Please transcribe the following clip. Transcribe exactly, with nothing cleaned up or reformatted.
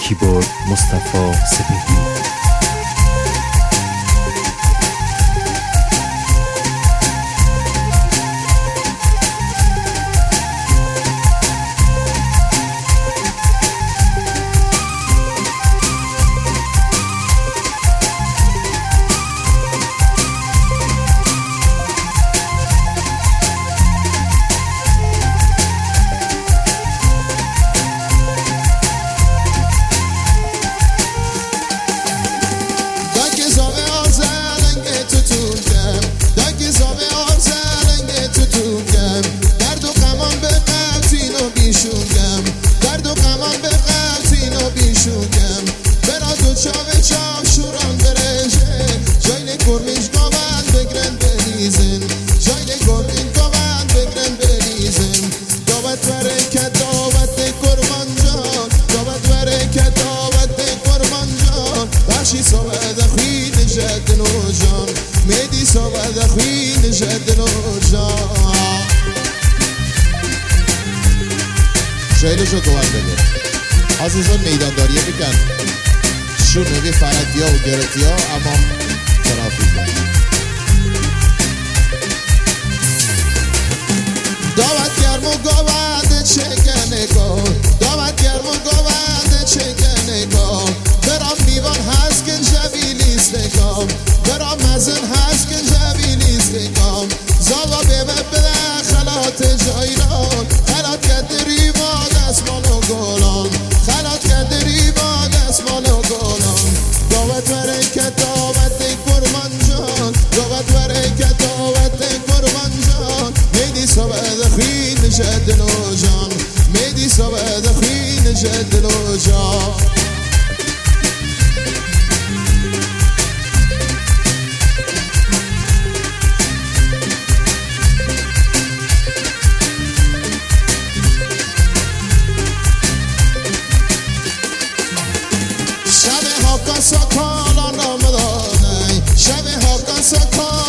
کیبورد مصطفی سپهری. شایلش رو دوان بده عزیزان میدانداریه بکن شنوی فرقی ها و گرتی ها اما ترافیک دعوت گرم و گوند چگه نگاه دعوت گرم و گوند چگه نگاه برام میوان هست که جویلیست نگاه برام مزن هست که جویلیست نگاه زاوا بیبه بده خلات جایران خلات کرده ریوان دستمان و گلان خلات کرده ریوان دستمان و گلان دعوت بره که دعوت قربان جان دعوت بره که دعوت قربان جان میدی سبد خوین جدل و جان میدی سبد خوین جدل و جان سکالان را مدانه شب ها کن سکالان